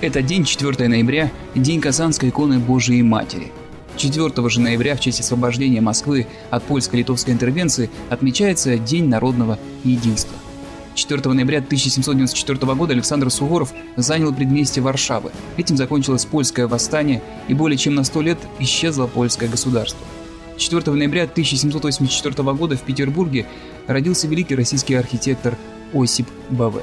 Этот день, 4 ноября, день Казанской иконы Божией Матери. 4 же ноября в честь освобождения Москвы от польско-литовской интервенции отмечается День народного единства. 4 ноября 1794 года Александр Суворов занял предместье Варшавы. Этим закончилось польское восстание, и более чем на 100 лет исчезло польское государство. 4 ноября 1784 года в Петербурге родился великий российский архитектор Осип Баве.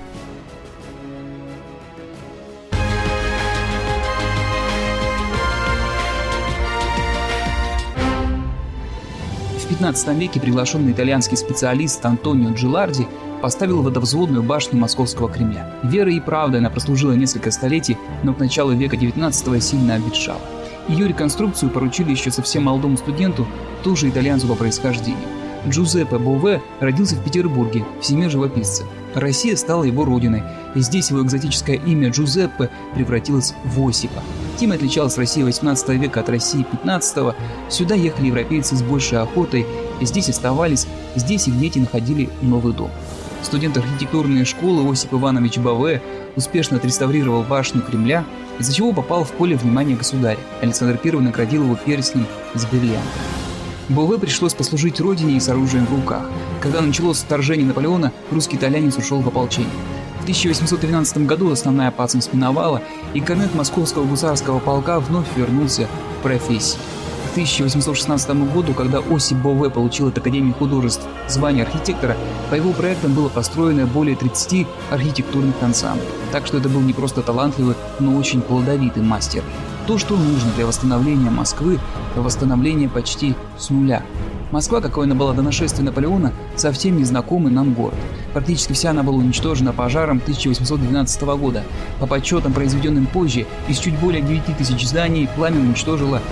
В 15 веке приглашенный итальянский специалист Антонио Джиларди поставил водовзводную башню Московского Кремля. Верой и правдой она прослужила несколько столетий, но к началу века XIX сильно обветшала. Ее реконструкцию поручили еще совсем молодому студенту, тоже итальянцу по происхождению. Джузеппе Бове родился в Петербурге, в семье живописца. Россия стала его родиной, и здесь его экзотическое имя Джузеппе превратилось в Осипа. Тем отличалась Россия XVIII века от России XV. Сюда ехали европейцы с большей охотой, и здесь оставались, здесь их дети находили новый дом. Студент архитектурной школы Осип Иванович Баве успешно отреставрировал башню Кремля, из-за чего попал в поле внимания государя. Александр I наградил его перстнем с бриллиантом. Бове пришлось послужить родине и с оружием в руках. Когда началось вторжение Наполеона, русский итальянец ушел в ополчение. В 1812 году основная опасность миновала, и корнет московского гусарского полка вновь вернулся в профессию. К 1816 году, когда Осип Бове получил от Академии художеств звание архитектора, по его проектам было построено более 30 архитектурных ансамблей. Так что это был не просто талантливый, но очень плодовитый мастер. То, что нужно для восстановления Москвы, восстановления почти с нуля. Москва, какой она была до нашествия Наполеона, совсем незнакомый нам город. Практически вся она была уничтожена пожаром 1812 года. По подсчетам, произведенным позже, из чуть более 9000 зданий пламя уничтожило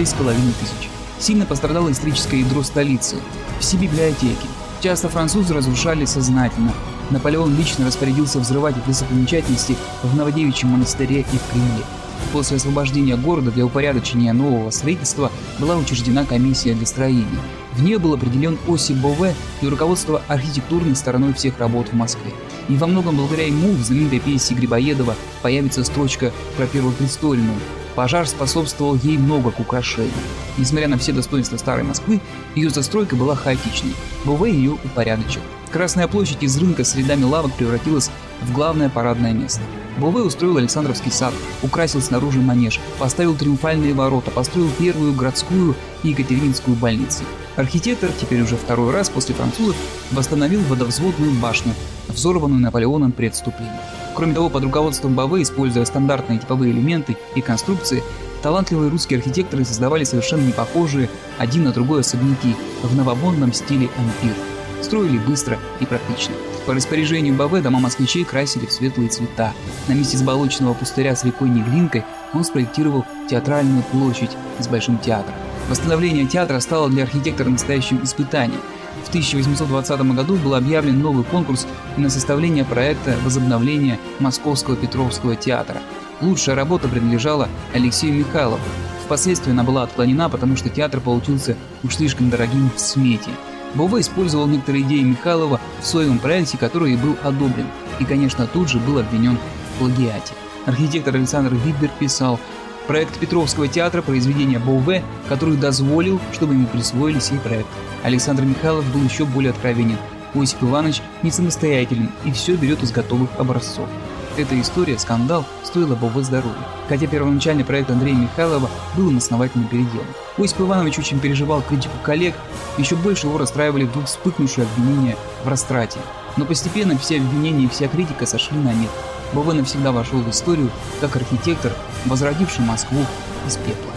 6500. Сильно пострадало историческое ядро столицы. Все библиотеки. Часто французы разрушали сознательно. Наполеон лично распорядился взрывать их достопримечательности в Новодевичьем монастыре и в Кремле. После освобождения города для упорядочения нового строительства была учреждена комиссия для строения. В нее был определен Осип Бове и руководство архитектурной стороной всех работ в Москве. И во многом благодаря ему в знаменитой пьесе Грибоедова появится строчка про Первопрестольную. Пожар способствовал ей много к украшению. Несмотря на все достоинства старой Москвы, ее застройка была хаотичной. Бове ее упорядочил. Красная площадь из рынка с рядами лавок превратилась в главное парадное место. Бове устроил Александровский сад, украсил снаружи манеж, поставил триумфальные ворота, построил первую городскую и Екатерининскую больницы. Архитектор, теперь уже второй раз после французов, восстановил водовзводную башню, взорванную Наполеоном при отступлении. Кроме того, под руководством Бове, используя стандартные типовые элементы и конструкции, талантливые русские архитекторы создавали совершенно не похожие один на другой особняки в новомодном стиле ампир. Строили быстро и практично. По распоряжению Бове дома москвичей красили в светлые цвета. На месте заболоченного пустыря с рекой Неглинкой он спроектировал театральную площадь с Большим театром. Восстановление театра стало для архитектора настоящим испытанием. В 1820 году был объявлен новый конкурс на составление проекта возобновления Московского Петровского театра. Лучшая работа принадлежала Алексею Михайлову. Впоследствии она была отклонена, потому что театр получился уж слишком дорогим в смете. Бове использовал некоторые идеи Михайлова в своем проекте, который и был одобрен, и, конечно, тут же был обвинен в плагиате. Архитектор Александр Виббер писал: «Проект Петровского театра – произведение Бове, который дозволил, чтобы ему присвоили сей проект». Александр Михайлов был еще более откровенен. Осип Иванович не самостоятелен и все берет из готовых образцов. Эта история, скандал, стоила Бове здоровья, хотя первоначальный проект Андрея Михайлова был им основательно переделан. Осип Иванович очень переживал критику коллег, еще больше его расстраивали вдруг вспыхнувшие обвинения в растрате. Но постепенно все обвинения и вся критика сошли на нет. Бове навсегда вошел в историю как архитектор, возродивший Москву из пепла.